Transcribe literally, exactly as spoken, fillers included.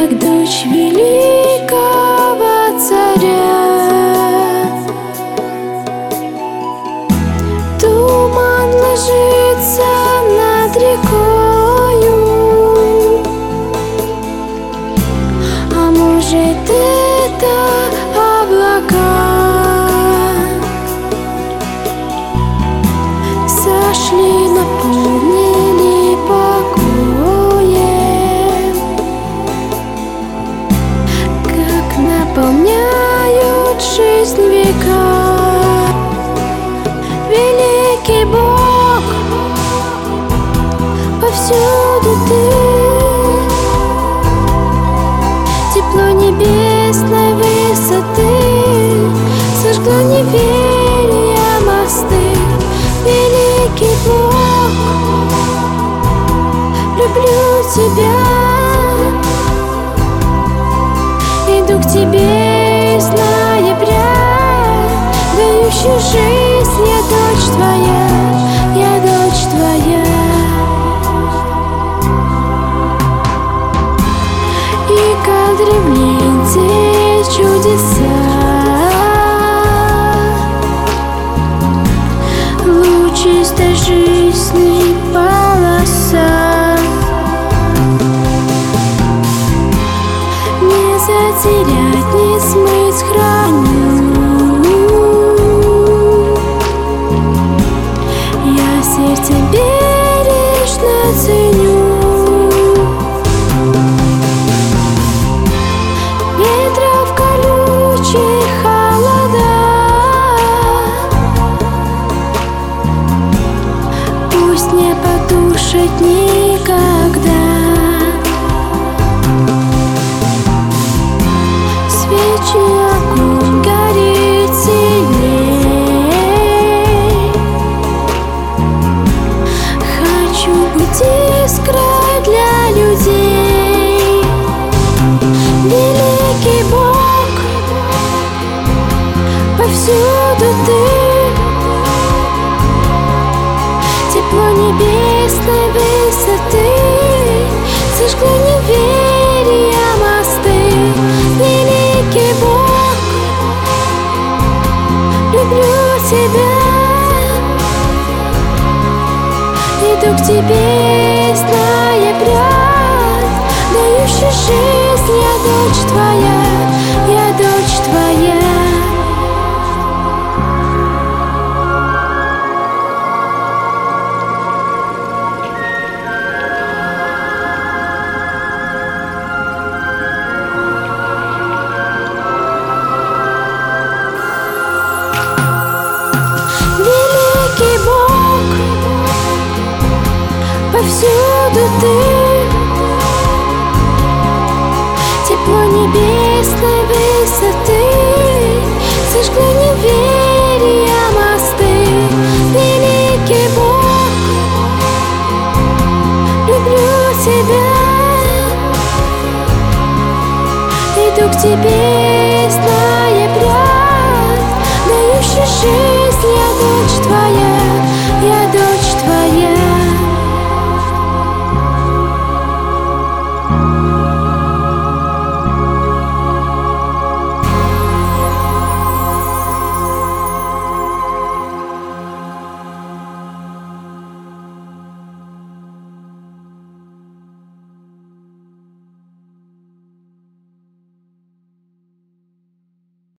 как дочь великого царя. Туман ложится над рекою, а может это облака сошли, наполнили покоем, как наполняют жизнь века. Великий Бог, повсюду Ты, тепло небесной высоты сожгло неверия мосты. Великий Бог, люблю Тебя, иду к Тебе из ноября, дающий жизнь, я дочь Твоя, я дочь Твоя. И как древней здесь чудеса, чистой жизни полоса. Не затерять, не смыть храню, я сердце бережно ценю. Ветров колючих холода пусть не потушит никогда. Свечи огонь горит сильней, хочу быть искрой для людей. Великий Бог, повсюду Ты, тепло небесной высоты сожгло неверия мосты. Великий Бог, люблю Тебя, иду к Тебе из ноября, дающий жизнь, я дочь Твоя, я дочь Твоя. Великий Бог, повсюду Ты, тепло небесной высоты сожгло неверия мосты. Великий Бог, люблю Тебя, иду к Тебе